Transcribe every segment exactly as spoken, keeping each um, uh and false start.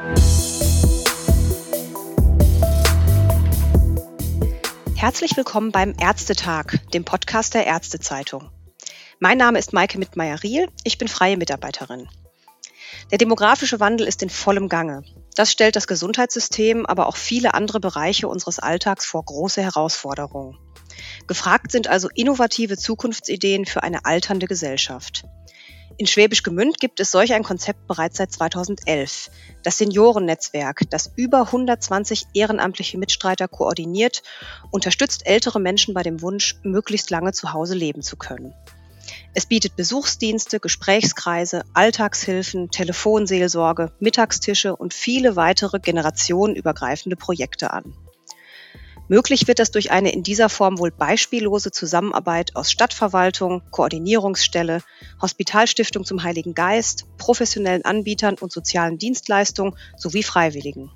Herzlich willkommen beim Ärztetag, dem Podcast der Ärztezeitung. Mein Name ist Maike Mittmeier-Riel, ich bin freie Mitarbeiterin. Der demografische Wandel ist in vollem Gange. Das stellt das Gesundheitssystem, aber auch viele andere Bereiche unseres Alltags vor große Herausforderungen. Gefragt sind also innovative Zukunftsideen für eine alternde Gesellschaft. In Schwäbisch Gmünd gibt es solch ein Konzept bereits seit zweitausendelf. Das Seniorennetzwerk, das über hundertzwanzig ehrenamtliche Mitstreiter koordiniert, unterstützt ältere Menschen bei dem Wunsch, möglichst lange zu Hause leben zu können. Es bietet Besuchsdienste, Gesprächskreise, Alltagshilfen, Telefonseelsorge, Mittagstische und viele weitere generationenübergreifende Projekte an. Möglich wird das durch eine in dieser Form wohl beispiellose Zusammenarbeit aus Stadtverwaltung, Koordinierungsstelle, Hospitalstiftung zum Heiligen Geist, professionellen Anbietern und sozialen Dienstleistungen sowie Freiwilligen.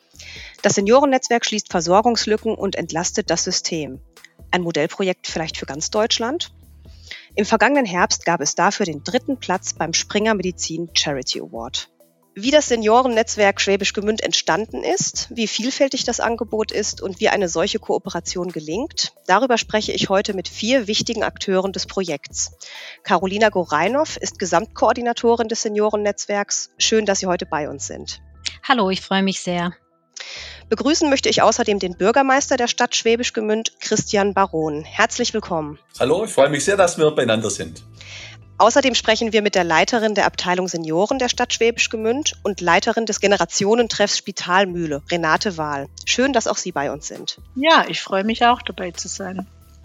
Das Seniorennetzwerk schließt Versorgungslücken und entlastet das System. Ein Modellprojekt vielleicht für ganz Deutschland? Im vergangenen Herbst gab es dafür den dritten Platz beim Springer Medizin Charity Award. Wie das Seniorennetzwerk Schwäbisch Gmünd entstanden ist, wie vielfältig das Angebot ist und wie eine solche Kooperation gelingt, darüber spreche ich heute mit vier wichtigen Akteuren des Projekts. Karolina Goreinow ist Gesamtkoordinatorin des Seniorennetzwerks. Schön, dass Sie heute bei uns sind. Hallo, ich freue mich sehr. Begrüßen möchte ich außerdem den Bürgermeister der Stadt Schwäbisch Gmünd, Christian Baron. Herzlich willkommen. Hallo, ich freue mich sehr, dass wir beieinander sind. Außerdem sprechen wir mit der Leiterin der Abteilung Senioren der Stadt Schwäbisch Gmünd und Leiterin des Generationentreffs Spitalmühle, Renate Wahl. Schön, dass auch Sie bei uns sind. Ja, ich freue mich auch, dabei zu sein.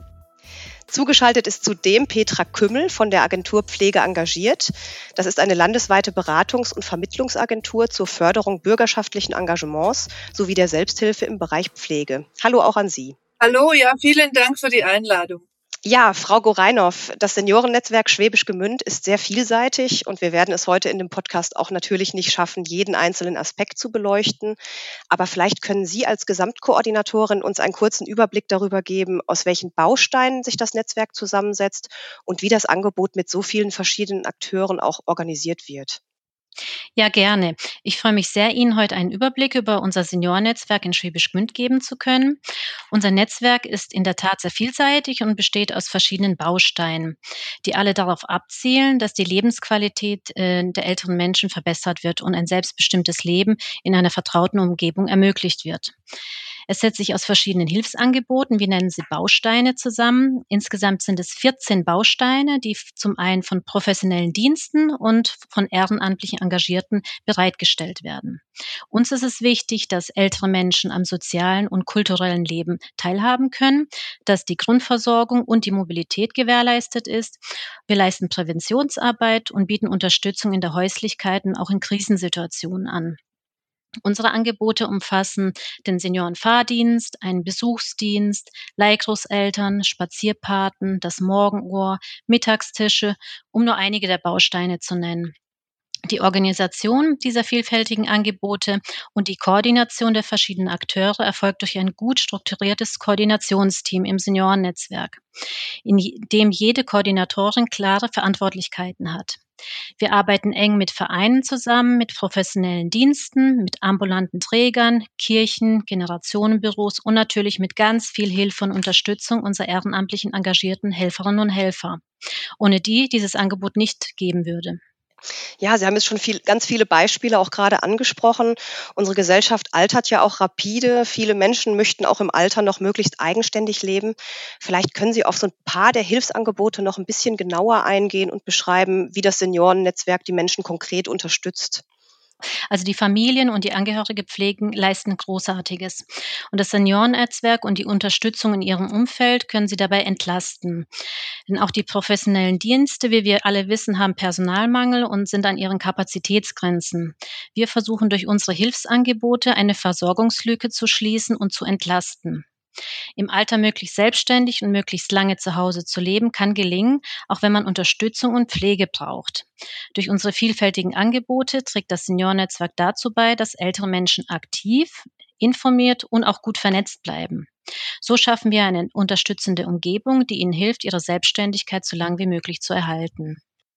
Zugeschaltet ist zudem Petra Kümmel von der Agentur Pflege engagiert. Das ist eine landesweite Beratungs- und Vermittlungsagentur zur Förderung bürgerschaftlichen Engagements sowie der Selbsthilfe im Bereich Pflege. Hallo auch an Sie. Hallo, ja, vielen Dank für die Einladung. Ja, Frau Goreinow, das Seniorennetzwerk Schwäbisch Gmünd ist sehr vielseitig und wir werden es heute in dem Podcast auch natürlich nicht schaffen, jeden einzelnen Aspekt zu beleuchten. Aber vielleicht können Sie als Gesamtkoordinatorin uns einen kurzen Überblick darüber geben, aus welchen Bausteinen sich das Netzwerk zusammensetzt und wie das Angebot mit so vielen verschiedenen Akteuren auch organisiert wird. Ja, gerne. Ich freue mich sehr, Ihnen heute einen Überblick über unser Seniorennetzwerk in Schwäbisch Gmünd geben zu können. Unser Netzwerk ist in der Tat sehr vielseitig und besteht aus verschiedenen Bausteinen, die alle darauf abzielen, dass die Lebensqualität äh, der älteren Menschen verbessert wird und ein selbstbestimmtes Leben in einer vertrauten Umgebung ermöglicht wird. Es setzt sich aus verschiedenen Hilfsangeboten, wir nennen sie Bausteine, zusammen. Insgesamt sind es vierzehn Bausteine, die zum einen von professionellen Diensten und von ehrenamtlichen Engagierten bereitgestellt werden. Uns ist es wichtig, dass ältere Menschen am sozialen und kulturellen Leben teilhaben können, dass die Grundversorgung und die Mobilität gewährleistet ist. Wir leisten Präventionsarbeit und bieten Unterstützung in der Häuslichkeit und auch in Krisensituationen an. Unsere Angebote umfassen den Seniorenfahrdienst, einen Besuchsdienst, Leihgroßeltern, Spazierpaten, das Morgenohr, Mittagstische, um nur einige der Bausteine zu nennen. Die Organisation dieser vielfältigen Angebote und die Koordination der verschiedenen Akteure erfolgt durch ein gut strukturiertes Koordinationsteam im Seniorennetzwerk, in dem jede Koordinatorin klare Verantwortlichkeiten hat. Wir arbeiten eng mit Vereinen zusammen, mit professionellen Diensten, mit ambulanten Trägern, Kirchen, Generationenbüros und natürlich mit ganz viel Hilfe und Unterstützung unserer ehrenamtlichen engagierten Helferinnen und Helfer, ohne die dieses Angebot nicht geben würde. Ja, Sie haben jetzt schon viel, ganz viele Beispiele auch gerade angesprochen. Unsere Gesellschaft altert ja auch rapide. Viele Menschen möchten auch im Alter noch möglichst eigenständig leben. Vielleicht können Sie auf so ein paar der Hilfsangebote noch ein bisschen genauer eingehen und beschreiben, wie das Seniorennetzwerk die Menschen konkret unterstützt. Also die Familien und die Angehörige pflegen leisten Großartiges. Und das Seniorennetzwerk und die Unterstützung in ihrem Umfeld können sie dabei entlasten. Denn auch die professionellen Dienste, wie wir alle wissen, haben Personalmangel und sind an ihren Kapazitätsgrenzen. Wir versuchen durch unsere Hilfsangebote eine Versorgungslücke zu schließen und zu entlasten. Im Alter möglichst selbstständig und möglichst lange zu Hause zu leben, kann gelingen, auch wenn man Unterstützung und Pflege braucht. Durch unsere vielfältigen Angebote trägt das Seniorennetzwerk dazu bei, dass ältere Menschen aktiv, informiert und auch gut vernetzt bleiben. So schaffen wir eine unterstützende Umgebung, die ihnen hilft, ihre Selbstständigkeit so lange wie möglich zu erhalten.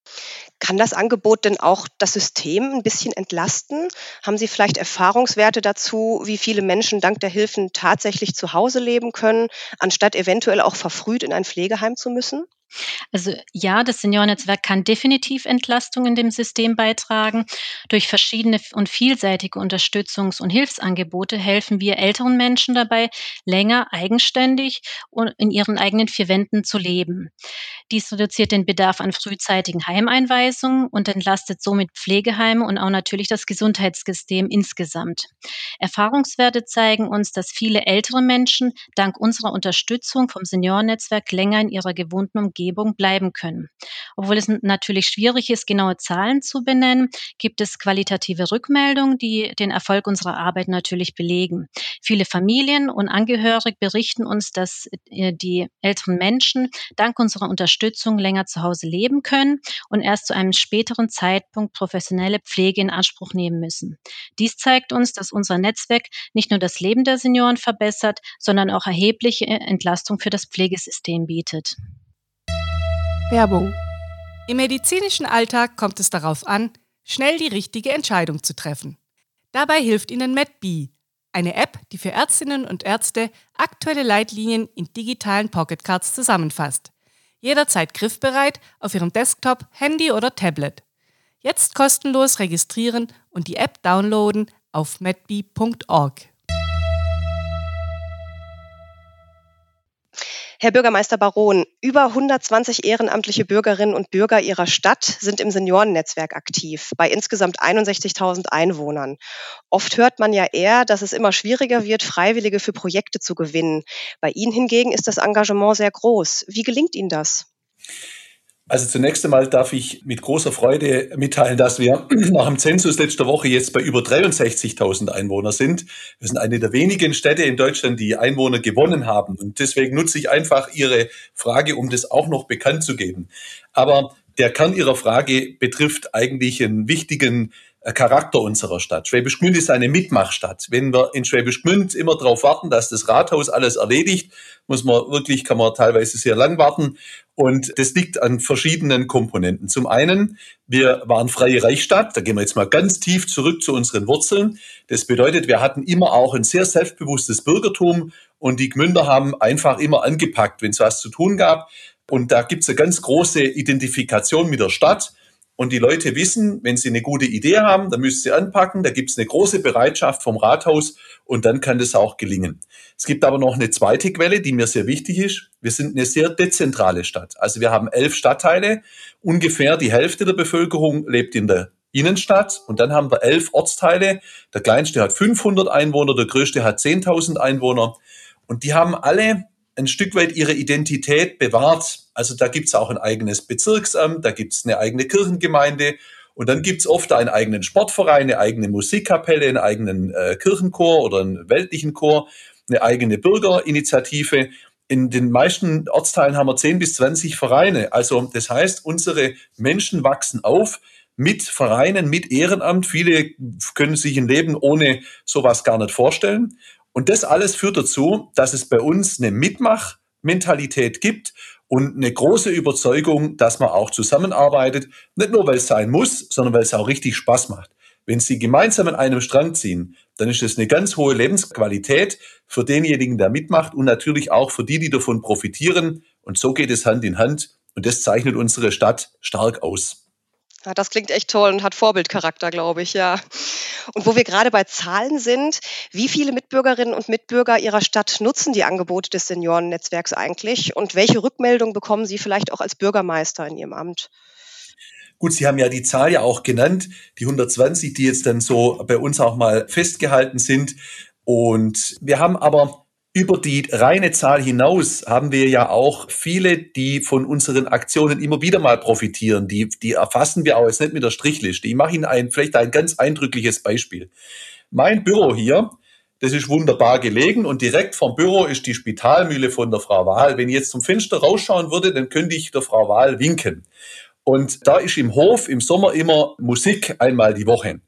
Kann das Angebot denn auch das System ein bisschen entlasten? Haben Sie vielleicht Erfahrungswerte dazu, wie viele Menschen dank der Hilfen tatsächlich zu Hause leben können, anstatt eventuell auch verfrüht in ein Pflegeheim zu müssen? Also ja, das Seniorennetzwerk kann definitiv Entlastung in dem System beitragen. Durch verschiedene und vielseitige Unterstützungs- und Hilfsangebote helfen wir älteren Menschen dabei, länger eigenständig und in ihren eigenen vier Wänden zu leben. Dies reduziert den Bedarf an frühzeitigen Heimeinweisungen und entlastet somit Pflegeheime und auch natürlich das Gesundheitssystem insgesamt. Erfahrungswerte zeigen uns, dass viele ältere Menschen dank unserer Unterstützung vom Seniorennetzwerk länger in ihrer gewohnten Umgebung bleiben können. Obwohl es n- natürlich schwierig ist, genaue Zahlen zu benennen, gibt es qualitative Rückmeldungen, die den Erfolg unserer Arbeit natürlich belegen. Viele Familien und Angehörige berichten uns, dass äh, die älteren Menschen dank unserer Unterstützung länger zu Hause leben können und erst zu einem späteren Zeitpunkt professionelle Pflege in Anspruch nehmen müssen. Dies zeigt uns, dass unser Netzwerk nicht nur das Leben der Senioren verbessert, sondern auch erhebliche Entlastung für das Pflegesystem bietet. Werbung. Im medizinischen Alltag kommt es darauf an, schnell die richtige Entscheidung zu treffen. Dabei hilft Ihnen MedBee, eine App, die für Ärztinnen und Ärzte aktuelle Leitlinien in digitalen Pocketcards zusammenfasst. Jederzeit griffbereit auf Ihrem Desktop, Handy oder Tablet. Jetzt kostenlos registrieren und die App downloaden auf medbee punkt org. Herr Bürgermeister Baron, über hundertzwanzig ehrenamtliche Bürgerinnen und Bürger Ihrer Stadt sind im Seniorennetzwerk aktiv, bei insgesamt einundsechzigtausend Einwohnern. Oft hört man ja eher, dass es immer schwieriger wird, Freiwillige für Projekte zu gewinnen. Bei Ihnen hingegen ist das Engagement sehr groß. Wie gelingt Ihnen das? Also zunächst einmal darf ich mit großer Freude mitteilen, dass wir nach dem Zensus letzter Woche jetzt bei über dreiundsechzigtausend Einwohner sind. Wir sind eine der wenigen Städte in Deutschland, die Einwohner gewonnen haben. Und deswegen nutze ich einfach Ihre Frage, um das auch noch bekannt zu geben. Aber der Kern Ihrer Frage betrifft eigentlich einen wichtigen Charakter unserer Stadt. Schwäbisch Gmünd ist eine Mitmachstadt. Wenn wir in Schwäbisch Gmünd immer darauf warten, dass das Rathaus alles erledigt, muss man wirklich, kann man teilweise sehr lang warten. Und das liegt an verschiedenen Komponenten. Zum einen, wir waren freie Reichsstadt. Da gehen wir jetzt mal ganz tief zurück zu unseren Wurzeln. Das bedeutet, wir hatten immer auch ein sehr selbstbewusstes Bürgertum und die Gmünder haben einfach immer angepackt, wenn es was zu tun gab. Und da gibt es eine ganz große Identifikation mit der Stadt. Und die Leute wissen, wenn sie eine gute Idee haben, dann müssen sie anpacken. Da gibt es eine große Bereitschaft vom Rathaus und dann kann das auch gelingen. Es gibt aber noch eine zweite Quelle, die mir sehr wichtig ist. Wir sind eine sehr dezentrale Stadt. Also wir haben elf Stadtteile. Ungefähr die Hälfte der Bevölkerung lebt in der Innenstadt und dann haben wir elf Ortsteile. Der kleinste hat fünfhundert Einwohner, der größte hat zehntausend Einwohner. Und die haben alle ein Stück weit ihre Identität bewahrt. Also da gibt's auch ein eigenes Bezirksamt, da gibt's eine eigene Kirchengemeinde und dann gibt's oft einen eigenen Sportverein, eine eigene Musikkapelle, einen eigenen äh, Kirchenchor oder einen weltlichen Chor, eine eigene Bürgerinitiative. In den meisten Ortsteilen haben wir zehn bis zwanzig Vereine. Also das heißt, unsere Menschen wachsen auf mit Vereinen, mit Ehrenamt. Viele können sich ein Leben ohne sowas gar nicht vorstellen. Und das alles führt dazu, dass es bei uns eine Mitmachmentalität gibt und eine große Überzeugung, dass man auch zusammenarbeitet. Nicht nur, weil es sein muss, sondern weil es auch richtig Spaß macht. Wenn Sie gemeinsam an einem Strang ziehen, dann ist das eine ganz hohe Lebensqualität für denjenigen, der mitmacht und natürlich auch für die, die davon profitieren. Und so geht es Hand in Hand. Und das zeichnet unsere Stadt stark aus. Ja, das klingt echt toll und hat Vorbildcharakter, glaube ich, ja. Und wo wir gerade bei Zahlen sind, wie viele Mitbürgerinnen und Mitbürger Ihrer Stadt nutzen die Angebote des Seniorennetzwerks eigentlich? Und welche Rückmeldung bekommen Sie vielleicht auch als Bürgermeister in Ihrem Amt? Gut, Sie haben ja die Zahl ja auch genannt, die hundertzwanzig, die jetzt dann so bei uns auch mal festgehalten sind. Und wir haben aber über die reine Zahl hinaus haben wir ja auch viele, die von unseren Aktionen immer wieder mal profitieren. Die, die erfassen wir auch jetzt nicht mit der Strichliste. Ich mache Ihnen ein, vielleicht ein ganz eindrückliches Beispiel. Mein Büro hier, das ist wunderbar gelegen und direkt vom Büro ist die Spitalmühle von der Frau Wahl. Wenn ich jetzt zum Fenster rausschauen würde, dann könnte ich der Frau Wahl winken. Und da ist im Hof im Sommer immer Musik einmal die Woche.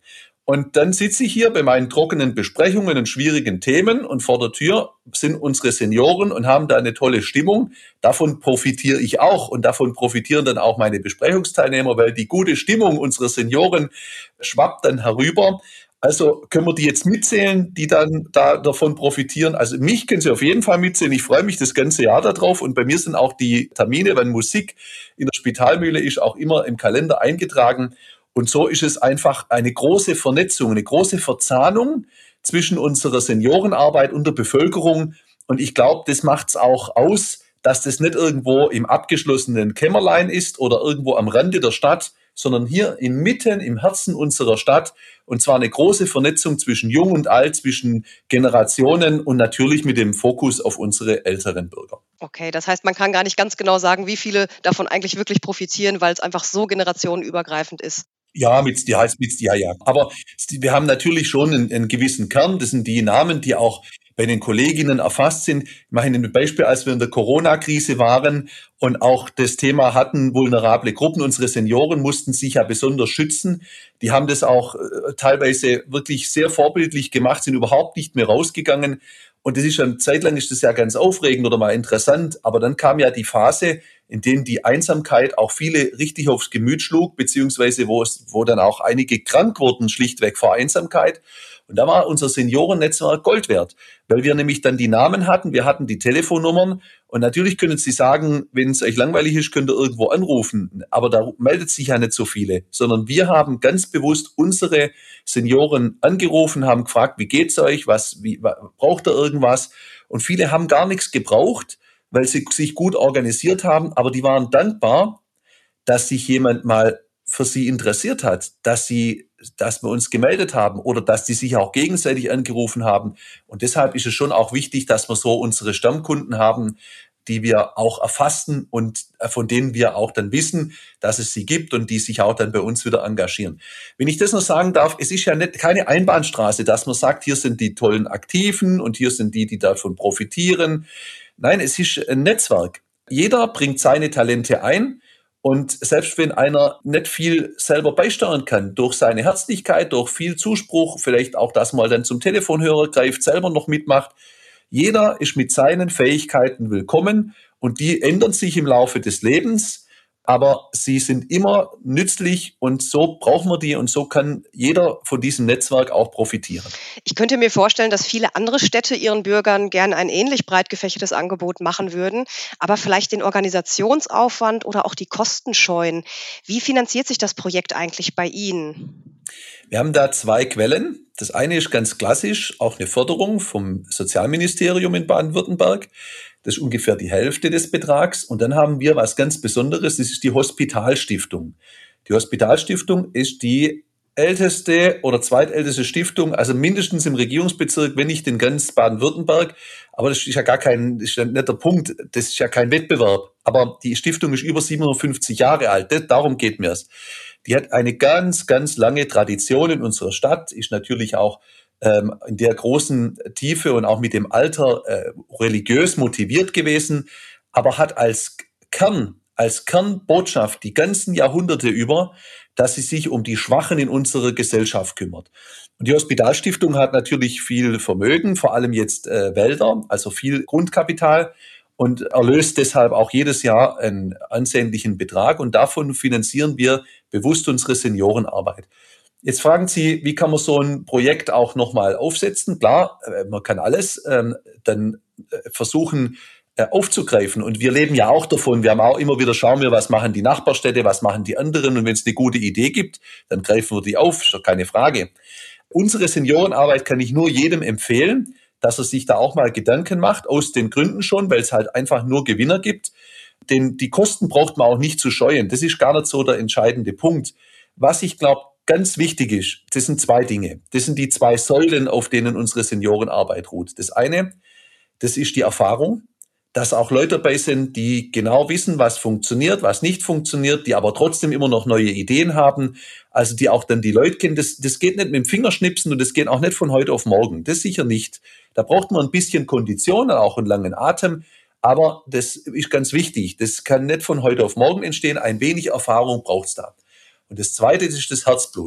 Und dann sitze ich hier bei meinen trockenen Besprechungen und schwierigen Themen und vor der Tür sind unsere Senioren und haben da eine tolle Stimmung. Davon profitiere ich auch und davon profitieren dann auch meine Besprechungsteilnehmer, weil die gute Stimmung unserer Senioren schwappt dann herüber. Also können wir die jetzt mitzählen, die dann da davon profitieren? Also mich können Sie auf jeden Fall mitzählen. Ich freue mich das ganze Jahr darauf. Und bei mir sind auch die Termine, wenn Musik in der Spitalmühle ist, auch immer im Kalender eingetragen. Und so ist es einfach eine große Vernetzung, eine große Verzahnung zwischen unserer Seniorenarbeit und der Bevölkerung. Und ich glaube, das macht es auch aus, dass das nicht irgendwo im abgeschlossenen Kämmerlein ist oder irgendwo am Rande der Stadt, sondern hier inmitten im Herzen unserer Stadt. Und zwar eine große Vernetzung zwischen Jung und Alt, zwischen Generationen und natürlich mit dem Fokus auf unsere älteren Bürger. Okay, das heißt, man kann gar nicht ganz genau sagen, wie viele davon eigentlich wirklich profitieren, weil es einfach so generationenübergreifend ist. Ja, mit, die heißt mit, ja, ja. Aber wir haben natürlich schon einen, einen gewissen Kern. Das sind die Namen, die auch bei den Kolleginnen erfasst sind. Ich mache Ihnen ein Beispiel, als wir in der Corona-Krise waren und auch das Thema hatten, vulnerable Gruppen. Unsere Senioren mussten sich ja besonders schützen. Die haben das auch äh, teilweise wirklich sehr vorbildlich gemacht, sind überhaupt nicht mehr rausgegangen. Und das ist eine Zeit lang ist das ja ganz aufregend oder mal interessant. Aber dann kam ja die Phase, in denen die Einsamkeit auch viele richtig aufs Gemüt schlug, beziehungsweise wo es, wo dann auch einige krank wurden, schlichtweg vor Einsamkeit. Und da war unser Seniorennetzwerk Gold wert, weil wir nämlich dann die Namen hatten, wir hatten die Telefonnummern und natürlich können Sie sagen, wenn es euch langweilig ist, könnt ihr irgendwo anrufen, aber da meldet sich ja nicht so viele, sondern wir haben ganz bewusst unsere Senioren angerufen, haben gefragt, wie geht's euch, was, wie, braucht ihr irgendwas? Und viele haben gar nichts gebraucht, weil sie sich gut organisiert haben, aber die waren dankbar, dass sich jemand mal für sie interessiert hat, dass sie, dass wir uns gemeldet haben oder dass die sich auch gegenseitig angerufen haben. Und deshalb ist es schon auch wichtig, dass wir so unsere Stammkunden haben, die wir auch erfassen und von denen wir auch dann wissen, dass es sie gibt und die sich auch dann bei uns wieder engagieren. Wenn ich das noch sagen darf, es ist ja nicht keine Einbahnstraße, dass man sagt, hier sind die tollen Aktiven und hier sind die, die davon profitieren. Nein, es ist ein Netzwerk. Jeder bringt seine Talente ein. Und selbst wenn einer nicht viel selber beisteuern kann, durch seine Herzlichkeit, durch viel Zuspruch, vielleicht auch, dass man dann zum Telefonhörer greift, selber noch mitmacht, jeder ist mit seinen Fähigkeiten willkommen und die ändern sich im Laufe des Lebens, aber sie sind immer nützlich und so brauchen wir die und so kann jeder von diesem Netzwerk auch profitieren. Ich könnte mir vorstellen, dass viele andere Städte ihren Bürgern gerne ein ähnlich breit gefächertes Angebot machen würden, aber vielleicht den Organisationsaufwand oder auch die Kosten scheuen. Wie finanziert sich das Projekt eigentlich bei Ihnen? Wir haben da zwei Quellen. Das eine ist ganz klassisch, auch eine Förderung vom Sozialministerium in Baden-Württemberg. Das ist ungefähr die Hälfte des Betrags. Und dann haben wir was ganz Besonderes, das ist die Hospitalstiftung. Die Hospitalstiftung ist die älteste oder zweitälteste Stiftung, also mindestens im Regierungsbezirk, wenn nicht in ganz Baden-Württemberg. Aber das ist ja gar kein, das ist ja nicht der Punkt, das ist ja kein Wettbewerb. Aber die Stiftung ist über siebenhundertfünfzig Jahre alt, das, darum geht mir's. Die hat eine ganz, ganz lange Tradition in unserer Stadt, ist natürlich auch ähm, in der großen Tiefe und auch mit dem Alter äh, religiös motiviert gewesen, aber hat als Kern, als Kernbotschaft die ganzen Jahrhunderte über, dass sie sich um die Schwachen in unserer Gesellschaft kümmert. Und die Hospitalstiftung hat natürlich viel Vermögen, vor allem jetzt äh, Wälder, also viel Grundkapital und erlöst deshalb auch jedes Jahr einen ansehnlichen Betrag und davon finanzieren wir bewusst unsere Seniorenarbeit. Jetzt fragen Sie, wie kann man so ein Projekt auch nochmal aufsetzen? Klar, man kann alles ähm, dann versuchen äh, aufzugreifen und wir leben ja auch davon. Wir haben auch immer wieder, schauen wir, was machen die Nachbarstädte, was machen die anderen und wenn es eine gute Idee gibt, dann greifen wir die auf, ist doch keine Frage. Unsere Seniorenarbeit kann ich nur jedem empfehlen, dass er sich da auch mal Gedanken macht, aus den Gründen schon, weil es halt einfach nur Gewinner gibt. Denn die Kosten braucht man auch nicht zu scheuen. Das ist gar nicht so der entscheidende Punkt. Was ich glaube, ganz wichtig ist, das sind zwei Dinge. Das sind die zwei Säulen, auf denen unsere Seniorenarbeit ruht. Das eine, das ist die Erfahrung, dass auch Leute dabei sind, die genau wissen, was funktioniert, was nicht funktioniert, die aber trotzdem immer noch neue Ideen haben, also die auch dann die Leute kennen. Das, das geht nicht mit dem Fingerschnipsen und das geht auch nicht von heute auf morgen. Das sicher nicht. Da braucht man ein bisschen Kondition, auch einen langen Atem. Aber das ist ganz wichtig. Das kann nicht von heute auf morgen entstehen. Ein wenig Erfahrung braucht es da. Und das Zweite, das ist das Herzblut.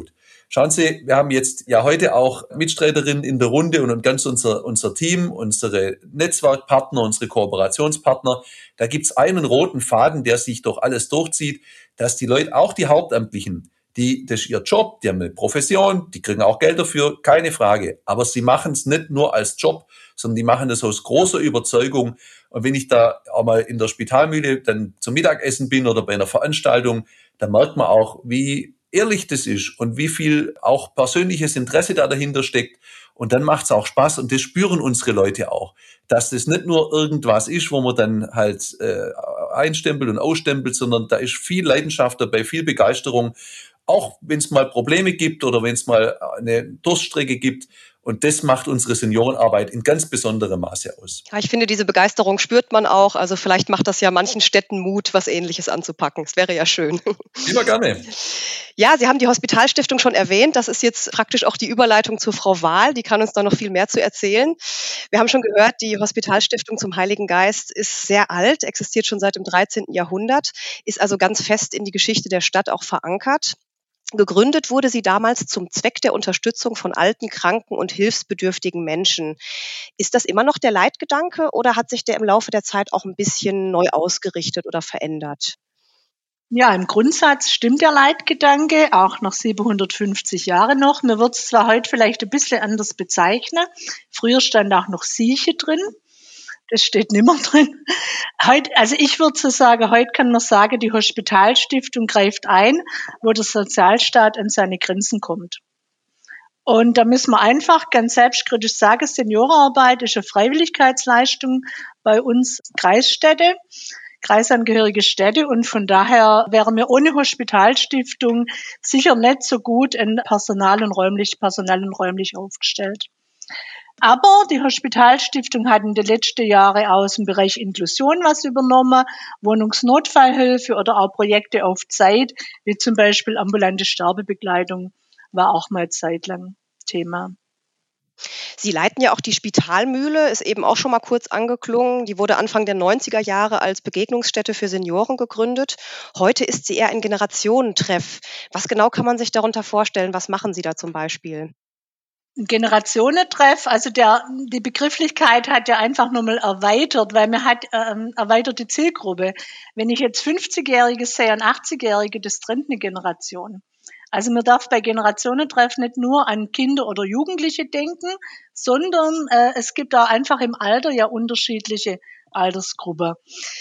Schauen Sie, wir haben jetzt ja heute auch Mitstreiterinnen in der Runde und ganz unser, unser Team, unsere Netzwerkpartner, unsere Kooperationspartner. Da gibt's einen roten Faden, der sich durch alles durchzieht, dass die Leute, auch die Hauptamtlichen, die, das ist ihr Job, die haben eine Profession, die kriegen auch Geld dafür, keine Frage. Aber sie machen es nicht nur als Job, sondern die machen das aus großer Überzeugung. Und wenn ich da auch mal in der Spitalmühle dann zum Mittagessen bin oder bei einer Veranstaltung, dann merkt man auch, wie ehrlich das ist und wie viel auch persönliches Interesse da dahinter steckt. Und dann macht es auch Spaß und das spüren unsere Leute auch, dass das nicht nur irgendwas ist, wo man dann halt äh, einstempelt und ausstempelt, sondern da ist viel Leidenschaft dabei, viel Begeisterung, auch wenn es mal Probleme gibt oder wenn es mal eine Durststrecke gibt. Und das macht unsere Seniorenarbeit in ganz besonderem Maße aus. Ja, ich finde, diese Begeisterung spürt man auch. Also vielleicht macht das ja manchen Städten Mut, was Ähnliches anzupacken. Das wäre ja schön. Immer gerne. Ja, Sie haben die Hospitalstiftung schon erwähnt. Das ist jetzt praktisch auch die Überleitung zu Frau Wahl. Die kann uns da noch viel mehr zu erzählen. Wir haben schon gehört, die Hospitalstiftung zum Heiligen Geist ist sehr alt, existiert schon seit dem dreizehnten Jahrhundert, ist also ganz fest in die Geschichte der Stadt auch verankert. Gegründet wurde sie damals zum Zweck der Unterstützung von alten, kranken und hilfsbedürftigen Menschen. Ist das immer noch der Leitgedanke oder hat sich der im Laufe der Zeit auch ein bisschen neu ausgerichtet oder verändert? Ja, im Grundsatz stimmt der Leitgedanke, auch nach siebenhundertfünfzig Jahre noch. Mir wird es zwar heute vielleicht ein bisschen anders bezeichnen. Früher stand auch noch Sieche drin. Das steht nimmer drin. Heute, also ich würde so sagen, heute kann man sagen, die Hospitalstiftung greift ein, wo der Sozialstaat an seine Grenzen kommt. Und da müssen wir einfach ganz selbstkritisch sagen, Seniorenarbeit ist eine Freiwilligkeitsleistung bei uns Kreisstädte, kreisangehörige Städte. Und von daher wären wir ohne Hospitalstiftung sicher nicht so gut in Personal und räumlich, personell und räumlich aufgestellt. Aber die Hospitalstiftung hat in den letzten Jahren aus dem Bereich Inklusion was übernommen, Wohnungsnotfallhilfe oder auch Projekte auf Zeit, wie zum Beispiel ambulante Sterbebegleitung, war auch mal zeitlang Thema. Sie leiten ja auch die Spitalmühle, ist eben auch schon mal kurz angeklungen. Die wurde Anfang der neunziger Jahre als Begegnungsstätte für Senioren gegründet. Heute ist sie eher ein Generationentreff. Was genau kann man sich darunter vorstellen? Was machen Sie da zum Beispiel? Ein Generationentreff, also der, die Begrifflichkeit hat ja einfach nochmal erweitert, weil man hat ähm, erweiterte Zielgruppe. Wenn ich jetzt fünfzigjährige sehe und achtzigjährige, das trennt eine Generation. Also man darf bei Generationentreff nicht nur an Kinder oder Jugendliche denken, sondern äh, es gibt auch einfach im Alter ja unterschiedliche Altersgruppen.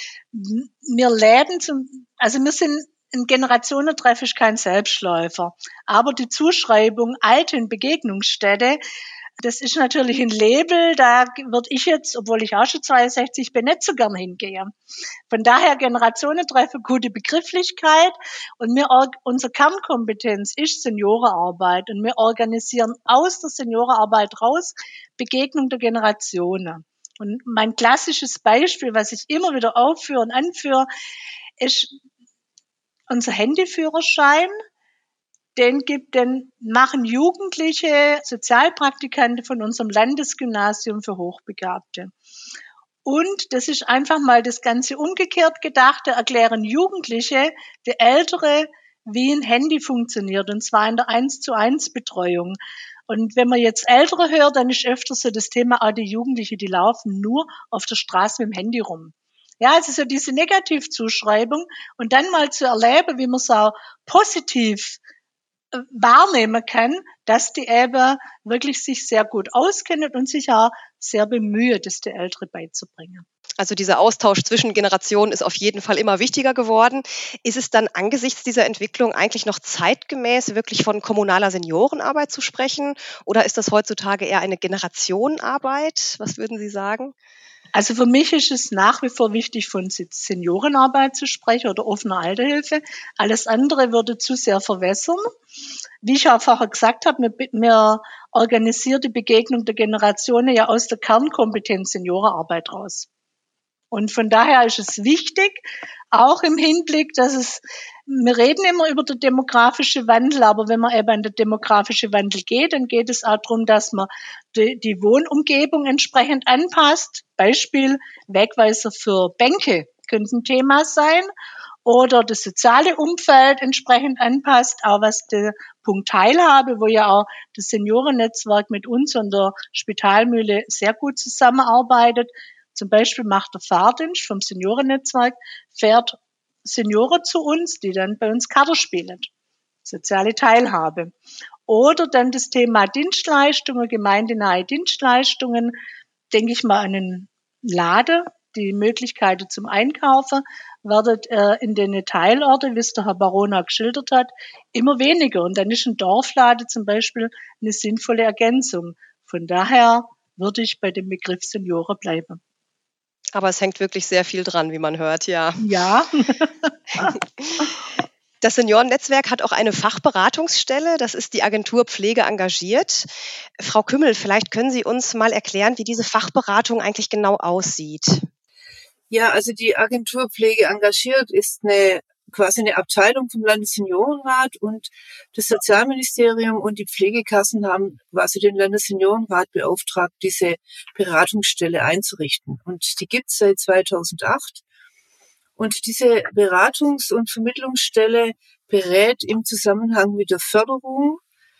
Wir läden zum, also wir sind ein Generationentreff ist kein Selbstläufer. Aber die Zuschreibung alten Begegnungsstätte, das ist natürlich ein Label, da würde ich jetzt, obwohl ich auch schon zweiundsechzig bin, nicht so gern hingehen. Von daher Generationentreff, gute Begrifflichkeit. Und wir, unsere Kernkompetenz ist Seniorenarbeit. Und wir organisieren aus der Seniorenarbeit raus Begegnung der Generationen. Und mein klassisches Beispiel, was ich immer wieder aufführe und anführe, ist unser Handyführerschein, den gibt, den machen jugendliche Sozialpraktikanten von unserem Landesgymnasium für Hochbegabte. Und das ist einfach mal das Ganze umgekehrt gedacht, da erklären Jugendliche für Ältere, wie ein Handy funktioniert, und zwar in der eins zu eins Betreuung. Und wenn man jetzt Ältere hört, dann ist öfter so das Thema, ah, die Jugendlichen, die laufen nur auf der Straße mit dem Handy rum. Ja, also so diese Negativzuschreibung und dann mal zu erleben, wie man es auch positiv äh, wahrnehmen kann, dass die eben wirklich sich sehr gut auskennen und sich auch sehr bemüht, das der Ältere beizubringen. Also dieser Austausch zwischen Generationen ist auf jeden Fall immer wichtiger geworden. Ist es dann angesichts dieser Entwicklung eigentlich noch zeitgemäß, wirklich von kommunaler Seniorenarbeit zu sprechen? Oder ist das heutzutage eher eine Generationenarbeit? Was würden Sie sagen? Also für mich ist es nach wie vor wichtig, von Seniorenarbeit zu sprechen oder offener Altershilfe. Alles andere würde zu sehr verwässern. Wie ich auch vorher gesagt habe, wir, wir organisieren die Begegnung der Generationen ja aus der Kernkompetenz Seniorenarbeit raus. Und von daher ist es wichtig, auch im Hinblick, dass es, wir reden immer über den demografischen Wandel, aber wenn man eben an den demografischen Wandel geht, dann geht es auch darum, dass man die, die Wohnumgebung entsprechend anpasst. Beispiel Wegweiser für Bänke könnte ein Thema sein. oder das soziale Umfeld entsprechend anpasst, auch was der Punkt Teilhabe, wo ja auch das Seniorennetzwerk mit uns und der Spitalmühle sehr gut zusammenarbeitet. Zum Beispiel macht der Fahrdienst vom Seniorennetzwerk, fährt Senioren zu uns, die dann bei uns Karte spielen. Soziale Teilhabe. Oder dann das Thema Dienstleistungen, gemeindenahe Dienstleistungen, denke ich mal an einen Laden, die Möglichkeiten zum Einkaufen werden äh, in den Teilorten, wie es der Herr Barona geschildert hat, immer weniger. Und dann ist ein Dorfladen zum Beispiel eine sinnvolle Ergänzung. Von daher würde ich bei dem Begriff Senioren bleiben. Aber es hängt wirklich sehr viel dran, wie man hört, ja. Ja. Das Seniorennetzwerk hat auch eine Fachberatungsstelle, das ist die Agentur Pflege engagiert. Frau Kümmel, vielleicht können Sie uns mal erklären, wie diese Fachberatung eigentlich genau aussieht. Ja, also die Agentur Pflege engagiert ist eine quasi eine Abteilung vom Landesseniorenrat, und das Sozialministerium und die Pflegekassen haben quasi den Landesseniorenrat beauftragt, diese Beratungsstelle einzurichten. Und die gibt's seit zweitausendacht. Und diese Beratungs- und Vermittlungsstelle berät im Zusammenhang mit der Förderung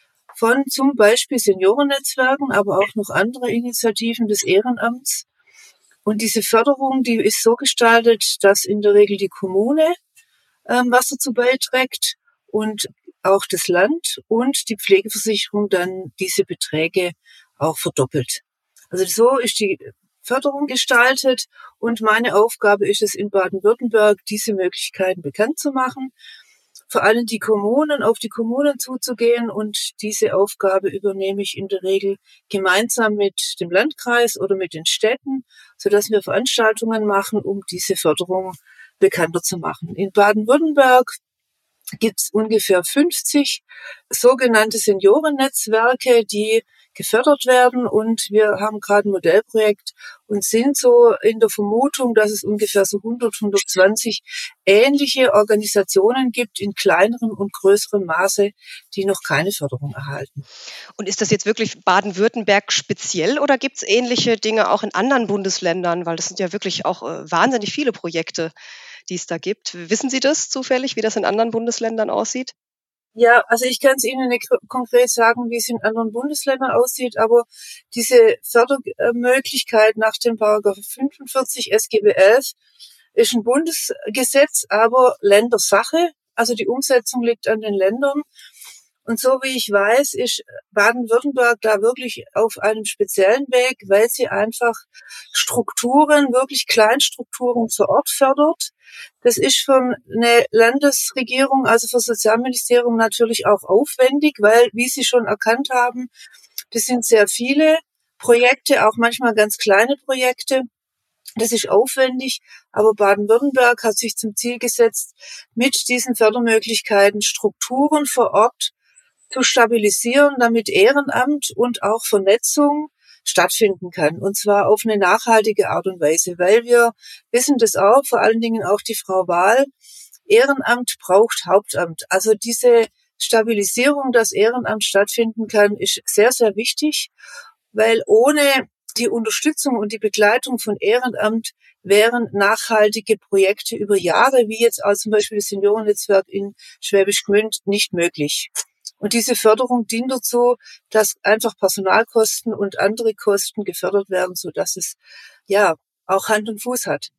von zum Beispiel Seniorennetzwerken, aber auch noch andere Initiativen des Ehrenamts. Und diese Förderung, die ist so gestaltet, dass in der Regel die Kommune ähm, was dazu beiträgt und auch das Land und die Pflegeversicherung dann diese Beträge auch verdoppelt. Also so ist die Förderung gestaltet, und meine Aufgabe ist es in Baden-Württemberg, diese Möglichkeiten bekannt zu machen, vor allem die Kommunen, auf die Kommunen zuzugehen, und diese Aufgabe übernehme ich in der Regel gemeinsam mit dem Landkreis oder mit den Städten, sodass wir Veranstaltungen machen, um diese Förderung bekannter zu machen. In Baden-Württemberg gibt es ungefähr fünfzig sogenannte Seniorennetzwerke, die gefördert werden, und wir haben gerade ein Modellprojekt und sind so in der Vermutung, dass es ungefähr so hundert, hundertzwanzig ähnliche Organisationen gibt in kleinerem und größerem Maße, die noch keine Förderung erhalten. Und ist das jetzt wirklich Baden-Württemberg speziell oder gibt es ähnliche Dinge auch in anderen Bundesländern? Weil das sind ja wirklich auch äh, wahnsinnig viele Projekte, die es da gibt. Wissen Sie das zufällig, wie das in anderen Bundesländern aussieht? Ja, also ich kann es Ihnen nicht konkret sagen, wie es in anderen Bundesländern aussieht, aber diese Fördermöglichkeit nach dem Paragraph fünfundvierzig S G B elf ist ein Bundesgesetz, aber Ländersache. Also die Umsetzung liegt an den Ländern. Und so wie ich weiß, ist Baden-Württemberg da wirklich auf einem speziellen Weg, weil sie einfach Strukturen, wirklich Kleinstrukturen vor Ort fördert. Das ist für eine Landesregierung, also für das Sozialministerium natürlich auch aufwendig, weil, wie Sie schon erkannt haben, das sind sehr viele Projekte, auch manchmal ganz kleine Projekte. Das ist aufwendig, aber Baden-Württemberg hat sich zum Ziel gesetzt, mit diesen Fördermöglichkeiten Strukturen vor Ort zu stabilisieren, damit Ehrenamt und auch Vernetzung stattfinden kann, und zwar auf eine nachhaltige Art und Weise, weil wir wissen das auch, vor allen Dingen auch die Frau Wahl, Ehrenamt braucht Hauptamt. Also diese Stabilisierung, dass Ehrenamt stattfinden kann, ist sehr, sehr wichtig, weil ohne die Unterstützung und die Begleitung von Ehrenamt wären nachhaltige Projekte über Jahre, wie jetzt auch zum Beispiel das Seniorennetzwerk in Schwäbisch Gmünd, nicht möglich. Und diese Förderung dient dazu, dass einfach Personalkosten und andere Kosten gefördert werden, sodass es ja auch Hand und Fuß hat.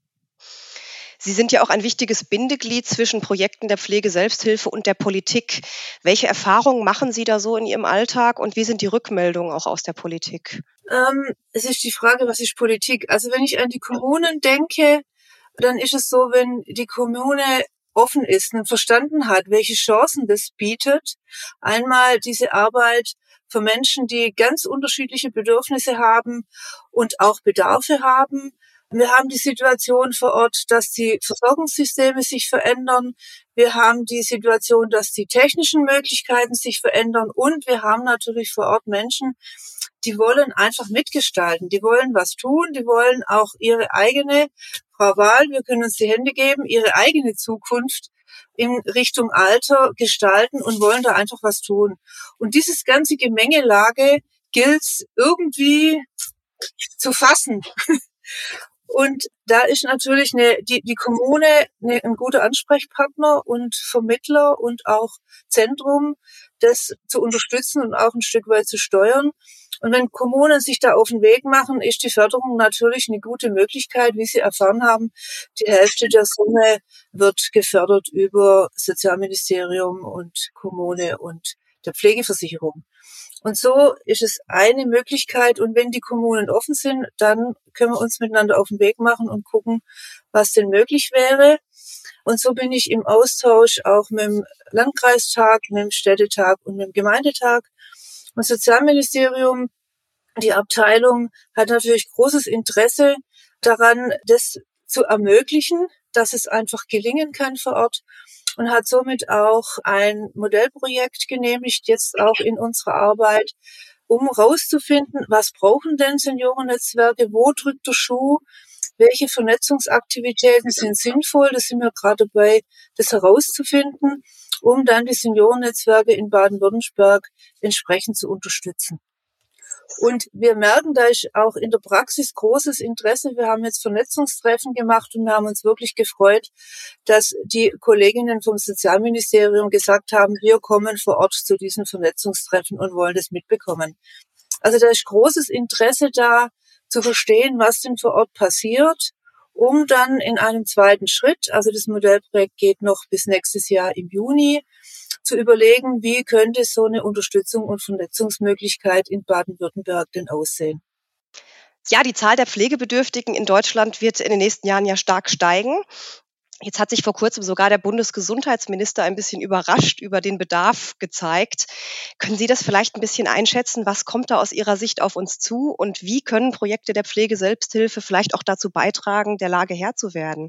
Sie sind ja auch ein wichtiges Bindeglied zwischen Projekten der Pflege-Selbsthilfe und der Politik. Welche Erfahrungen machen Sie da so in Ihrem Alltag und wie sind die Rückmeldungen auch aus der Politik? Ähm, es ist die Frage, was ist Politik? Also wenn ich an die Kommunen denke, dann ist es so, wenn die Kommune offen ist und verstanden hat, welche Chancen das bietet, einmal diese Arbeit für Menschen, die ganz unterschiedliche Bedürfnisse haben und auch Bedarfe haben. Wir haben die Situation vor Ort, dass die Versorgungssysteme sich verändern. Wir haben die Situation, dass die technischen Möglichkeiten sich verändern. Und wir haben natürlich vor Ort Menschen, die wollen einfach mitgestalten. Die wollen was tun. Die wollen auch ihre eigene, Frau Wahl, wir können uns die Hände geben, ihre eigene Zukunft in Richtung Alter gestalten und wollen da einfach was tun. Und dieses ganze Gemengelage gilt irgendwie zu fassen. Und da ist natürlich eine, die, die Kommune eine, ein guter Ansprechpartner und Vermittler und auch Zentrum, das zu unterstützen und auch ein Stück weit zu steuern. Und wenn Kommunen sich da auf den Weg machen, ist die Förderung natürlich eine gute Möglichkeit. Wie Sie erfahren haben, die Hälfte der Summe wird gefördert über Sozialministerium und Kommune und der Pflegeversicherung. Und so ist es eine Möglichkeit. Und wenn die Kommunen offen sind, dann können wir uns miteinander auf den Weg machen und gucken, was denn möglich wäre. Und so bin ich im Austausch auch mit dem Landkreistag, mit dem Städtetag und mit dem Gemeindetag. Und Sozialministerium, die Abteilung, hat natürlich großes Interesse daran, das zu ermöglichen, dass es einfach gelingen kann vor Ort. Und hat somit auch ein Modellprojekt genehmigt, jetzt auch in unserer Arbeit, um rauszufinden, was brauchen denn Seniorennetzwerke, wo drückt der Schuh, welche Vernetzungsaktivitäten sind sinnvoll, das sind wir gerade dabei, das herauszufinden, um dann die Seniorennetzwerke in Baden-Württemberg entsprechend zu unterstützen. Und wir merken, da ist auch in der Praxis großes Interesse. Wir haben jetzt Vernetzungstreffen gemacht und wir haben uns wirklich gefreut, dass die Kolleginnen vom Sozialministerium gesagt haben, wir kommen vor Ort zu diesen Vernetzungstreffen und wollen das mitbekommen. Also da ist großes Interesse da, zu verstehen, was denn vor Ort passiert, um dann in einem zweiten Schritt, also das Modellprojekt geht noch bis nächstes Jahr im Juni, zu überlegen, wie könnte so eine Unterstützung und Vernetzungsmöglichkeit in Baden-Württemberg denn aussehen. Ja, die Zahl der Pflegebedürftigen in Deutschland wird in den nächsten Jahren ja stark steigen. Jetzt hat sich vor kurzem sogar der Bundesgesundheitsminister ein bisschen überrascht über den Bedarf gezeigt. Können Sie das vielleicht ein bisschen einschätzen? Was kommt da aus Ihrer Sicht auf uns zu? Und wie können Projekte der Pflegeselbsthilfe vielleicht auch dazu beitragen, der Lage Herr zu werden?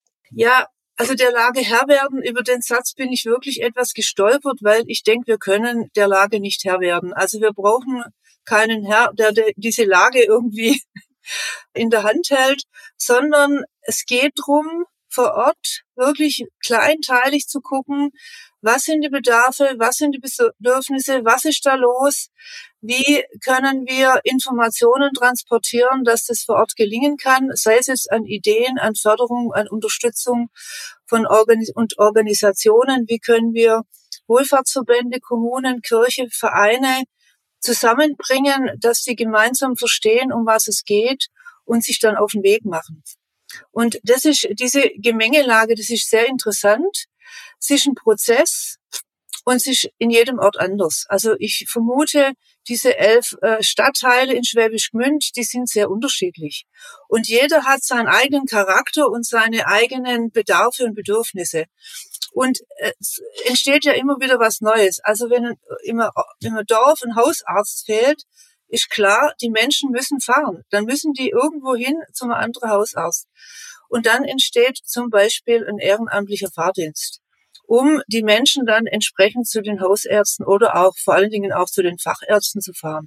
Ja, also der Lage Herr werden, über den Satz bin ich wirklich etwas gestolpert, weil ich denke, wir können der Lage nicht Herr werden. Also wir brauchen keinen Herr, der, der diese Lage irgendwie in der Hand hält, sondern es geht darum, vor Ort wirklich kleinteilig zu gucken, was sind die Bedarfe, was sind die Bedürfnisse, was ist da los, wie können wir Informationen transportieren, dass das vor Ort gelingen kann, sei es jetzt an Ideen, an Förderung, an Unterstützung von Organis- und Organisationen, wie können wir Wohlfahrtsverbände, Kommunen, Kirche, Vereine zusammenbringen, dass sie gemeinsam verstehen, um was es geht und sich dann auf den Weg machen. Und das ist, diese Gemengelage, das ist sehr interessant. Es ist ein Prozess und es ist in jedem Ort anders. Also ich vermute, diese elf äh, Stadtteile in Schwäbisch Gmünd, die sind sehr unterschiedlich. Und jeder hat seinen eigenen Charakter und seine eigenen Bedarfe und Bedürfnisse. Und es entsteht ja immer wieder was Neues. Also wenn im, im Dorf ein Hausarzt fehlt, ist klar, die Menschen müssen fahren. Dann müssen die irgendwo hin zum anderen Hausarzt. Und dann entsteht zum Beispiel ein ehrenamtlicher Fahrdienst, um die Menschen dann entsprechend zu den Hausärzten oder auch vor allen Dingen auch zu den Fachärzten zu fahren.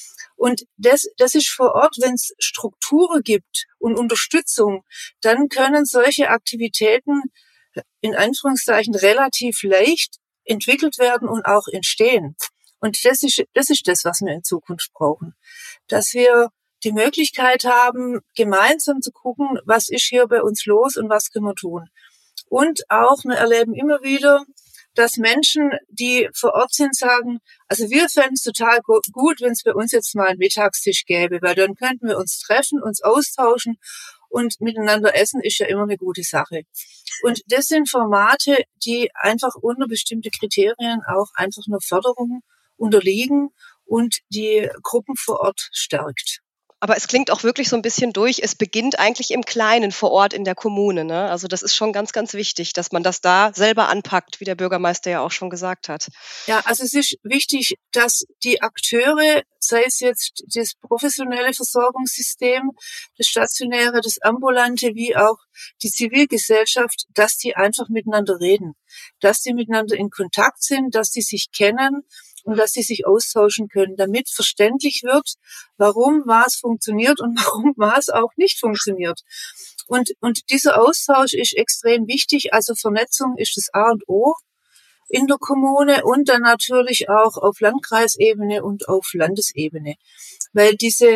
Und das, das ist vor Ort, wenn es Strukturen gibt und Unterstützung, dann können solche Aktivitäten in Anführungszeichen relativ leicht entwickelt werden und auch entstehen. Und das ist, das ist das, was wir in Zukunft brauchen. Dass wir die Möglichkeit haben, gemeinsam zu gucken, was ist hier bei uns los und was können wir tun. Und auch, wir erleben immer wieder, dass Menschen, die vor Ort sind, sagen, also wir fänden es total gut, wenn es bei uns jetzt mal einen Mittagstisch gäbe, weil dann könnten wir uns treffen, uns austauschen und miteinander essen ist ja immer eine gute Sache. Und das sind Formate, die einfach unter bestimmte Kriterien auch einfach nur Förderung unterliegen und die Gruppen vor Ort stärkt. Aber es klingt auch wirklich so ein bisschen durch, es beginnt eigentlich im Kleinen vor Ort in der Kommune, ne? Also das ist schon ganz, ganz wichtig, dass man das da selber anpackt, wie der Bürgermeister ja auch schon gesagt hat. Ja, also es ist wichtig, dass die Akteure, sei es jetzt das professionelle Versorgungssystem, das stationäre, das ambulante, wie auch die Zivilgesellschaft, dass die einfach miteinander reden, dass die miteinander in Kontakt sind, dass die sich kennen und dass sie sich austauschen können, damit verständlich wird, warum was funktioniert und warum was auch nicht funktioniert. Und, und dieser Austausch ist extrem wichtig. Also Vernetzung ist das A und O in der Kommune und dann natürlich auch auf Landkreisebene und auf Landesebene. Weil diese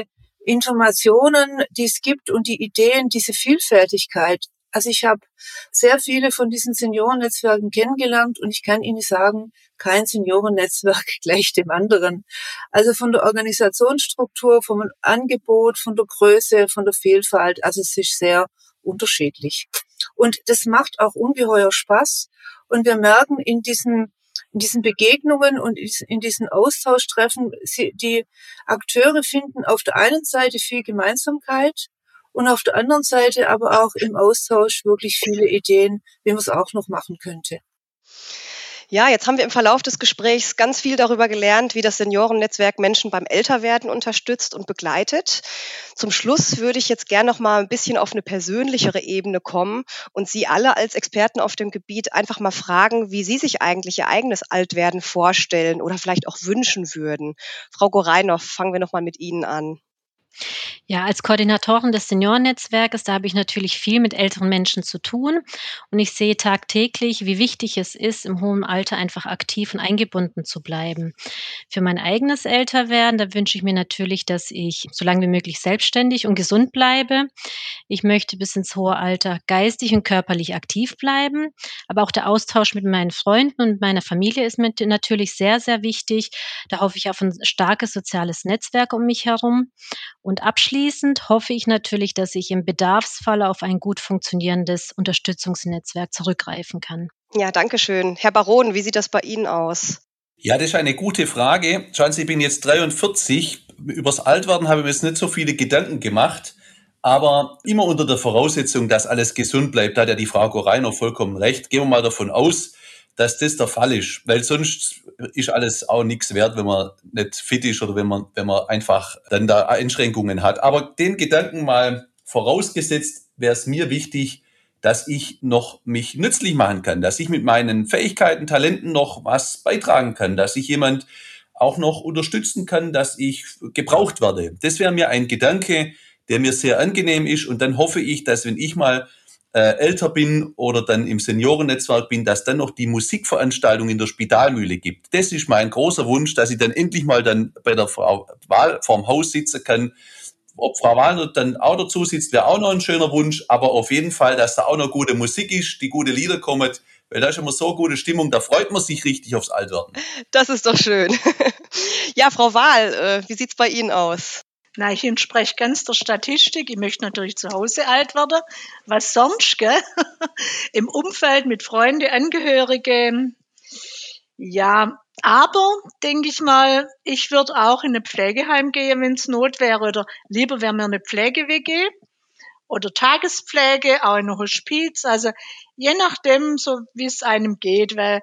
Informationen, die es gibt und die Ideen, diese Vielfältigkeit. Also ich habe sehr viele von diesen Seniorennetzwerken kennengelernt und ich kann Ihnen sagen, kein Seniorennetzwerk gleicht dem anderen. Also von der Organisationsstruktur, vom Angebot, von der Größe, von der Vielfalt, also es ist sehr unterschiedlich. Und das macht auch ungeheuer Spaß. Und wir merken in diesen, in diesen Begegnungen und in diesen Austauschtreffen, die Akteure finden auf der einen Seite viel Gemeinsamkeit und auf der anderen Seite aber auch im Austausch wirklich viele Ideen, wie man es auch noch machen könnte. Ja, jetzt haben wir im Verlauf des Gesprächs ganz viel darüber gelernt, wie das Seniorennetzwerk Menschen beim Älterwerden unterstützt und begleitet. Zum Schluss würde ich jetzt gerne noch mal ein bisschen auf eine persönlichere Ebene kommen und Sie alle als Experten auf dem Gebiet einfach mal fragen, wie Sie sich eigentlich Ihr eigenes Altwerden vorstellen oder vielleicht auch wünschen würden. Frau Goreinow, fangen wir noch mal mit Ihnen an. Ja, als Koordinatorin des Seniorennetzwerkes, da habe ich natürlich viel mit älteren Menschen zu tun und ich sehe tagtäglich, wie wichtig es ist, im hohen Alter einfach aktiv und eingebunden zu bleiben. Für mein eigenes Älterwerden, da wünsche ich mir natürlich, dass ich so lange wie möglich selbstständig und gesund bleibe. Ich möchte bis ins hohe Alter geistig und körperlich aktiv bleiben, aber auch der Austausch mit meinen Freunden und meiner Familie ist mir natürlich sehr, sehr wichtig. Da hoffe ich auf ein starkes soziales Netzwerk um mich herum. Und abschließend hoffe ich natürlich, dass ich im Bedarfsfall auf ein gut funktionierendes Unterstützungsnetzwerk zurückgreifen kann. Ja, danke schön. Herr Baron, wie sieht das bei Ihnen aus? Ja, das ist eine gute Frage. Schauen Sie, ich bin jetzt dreiundvierzig. Übers Altwerden habe ich mir jetzt nicht so viele Gedanken gemacht. Aber immer unter der Voraussetzung, dass alles gesund bleibt, da hat ja die Frau Goreinow vollkommen recht. Gehen wir mal davon aus, dass das der Fall ist. Weil sonst ist alles auch nichts wert, wenn man nicht fit ist oder wenn man, wenn man einfach dann da Einschränkungen hat. Aber den Gedanken mal vorausgesetzt, wäre es mir wichtig, dass ich noch mich nützlich machen kann, dass ich mit meinen Fähigkeiten, Talenten noch was beitragen kann, dass ich jemand auch noch unterstützen kann, dass ich gebraucht werde. Das wäre mir ein Gedanke, der mir sehr angenehm ist. Und dann hoffe ich, dass wenn ich mal äh, älter bin oder dann im Seniorennetzwerk bin, dass dann noch die Musikveranstaltung in der Spitalmühle gibt. Das ist mein großer Wunsch, dass ich dann endlich mal dann bei der Frau Wahl vorm Haus sitzen kann. Ob Frau Wahl dann auch dazu sitzt, wäre auch noch ein schöner Wunsch. Aber auf jeden Fall, dass da auch noch gute Musik ist, die gute Lieder kommen. Weil da ist immer so gute Stimmung, da freut man sich richtig aufs Altwerden. Das ist doch schön. Ja, Frau Wahl, äh, wie sieht's bei Ihnen aus? Na, ich entspreche ganz der Statistik. Ich möchte natürlich zu Hause alt werden. Was sonst, gell? Im Umfeld mit Freunden, Angehörigen. Ja, aber, denke ich mal, ich würde auch in ein Pflegeheim gehen, wenn es Not wäre. Oder lieber wäre mir eine Pflege-W G oder Tagespflege, auch in einem Hospiz. Also je nachdem, so wie es einem geht. Weil,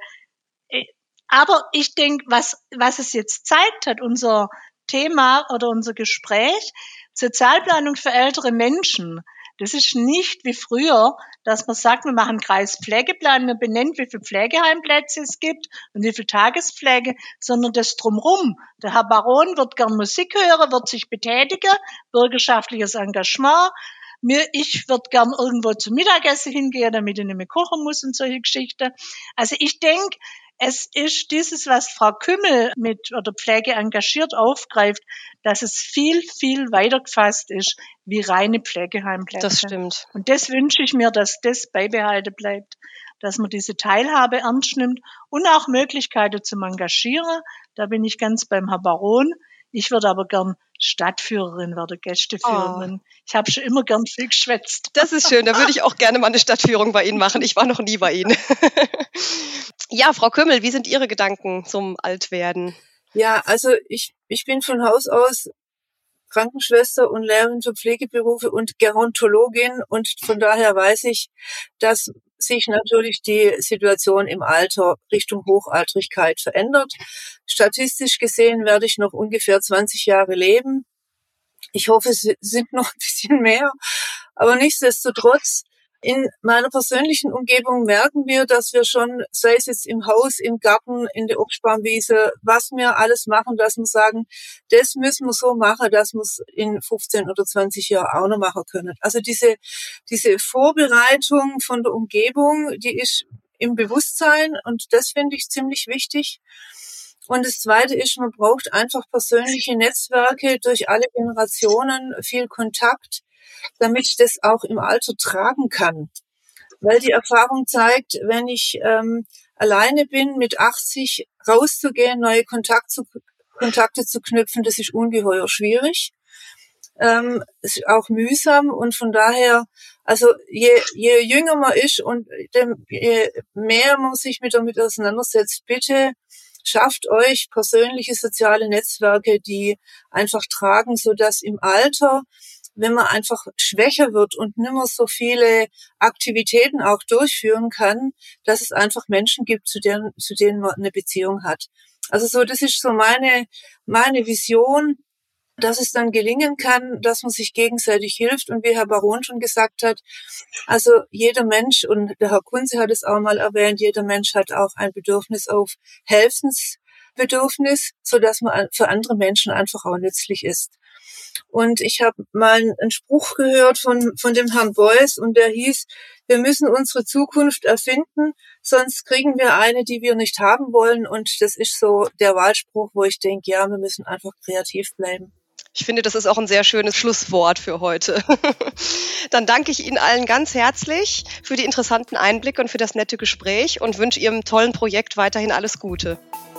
aber ich denke, was, was es jetzt zeigt hat, unser Thema oder unser Gespräch, Sozialplanung für ältere Menschen. Das ist nicht wie früher, dass man sagt, wir machen einen Kreispflegeplan, wir benennen, wie viele Pflegeheimplätze es gibt und wie viel Tagespflege, sondern das Drumherum. Der Herr Baron wird gern Musik hören, wird sich betätigen, bürgerschaftliches Engagement. Mir, ich würde gern irgendwo zum Mittagessen hingehen, damit ich nicht mehr kochen muss und solche Geschichten. Also ich denke, es ist dieses, was Frau Kümmel mit oder Pflege engagiert aufgreift, dass es viel, viel weiter gefasst ist wie reine Pflegeheimplätze. Das stimmt. Und das wünsche ich mir, dass das beibehalten bleibt, dass man diese Teilhabe ernst nimmt und auch Möglichkeiten zum Engagieren. Da bin ich ganz beim Herrn Baron. Ich würde aber gern Stadtführerin werden, Gästeführerin. Oh. Ich habe schon immer gern viel geschwätzt. Das ist schön, da würde ich auch gerne mal eine Stadtführung bei Ihnen machen. Ich war noch nie bei Ihnen. Ja, Frau Kümmel, wie sind Ihre Gedanken zum Altwerden? Ja, also ich, ich bin von Haus aus Krankenschwester und Lehrerin für Pflegeberufe und Gerontologin und von daher weiß ich, dass sich natürlich die Situation im Alter Richtung Hochaltrigkeit verändert. Statistisch gesehen werde ich noch ungefähr zwanzig Jahre leben. Ich hoffe, es sind noch ein bisschen mehr, aber nichtsdestotrotz, in meiner persönlichen Umgebung merken wir, dass wir schon, sei es jetzt im Haus, im Garten, in der Obstbaumwiese, was wir alles machen, dass wir sagen, das müssen wir so machen, dass wir es in fünfzehn oder zwanzig Jahren auch noch machen können. Also diese, diese Vorbereitung von der Umgebung, die ist im Bewusstsein und das finde ich ziemlich wichtig. Und das Zweite ist, man braucht einfach persönliche Netzwerke durch alle Generationen, viel Kontakt, damit das auch im Alter tragen kann. Weil die Erfahrung zeigt, wenn ich ähm, alleine bin, mit achtzig rauszugehen, neue Kontakt zu, Kontakte zu knüpfen, das ist ungeheuer schwierig. Ähm, es ist auch mühsam und von daher, also je, je jünger man ist und je mehr man sich mit damit auseinandersetzt, bitte schafft euch persönliche soziale Netzwerke, die einfach tragen, so dass im Alter, wenn man einfach schwächer wird und nicht mehr so viele Aktivitäten auch durchführen kann, dass es einfach Menschen gibt, zu denen, zu denen man eine Beziehung hat. Also so, das ist so meine, meine Vision, dass es dann gelingen kann, dass man sich gegenseitig hilft. Und wie Herr Baron schon gesagt hat, also jeder Mensch, und der Herr Kunze hat es auch mal erwähnt, jeder Mensch hat auch ein Bedürfnis auf Helfensbedürfnis, so dass man für andere Menschen einfach auch nützlich ist. Und ich habe mal einen Spruch gehört von, von dem Herrn Beuys und der hieß, wir müssen unsere Zukunft erfinden, sonst kriegen wir eine, die wir nicht haben wollen. Und das ist so der Wahlspruch, wo ich denke, ja, wir müssen einfach kreativ bleiben. Ich finde, das ist auch ein sehr schönes Schlusswort für heute. Dann danke ich Ihnen allen ganz herzlich für die interessanten Einblicke und für das nette Gespräch und wünsche Ihrem tollen Projekt weiterhin alles Gute.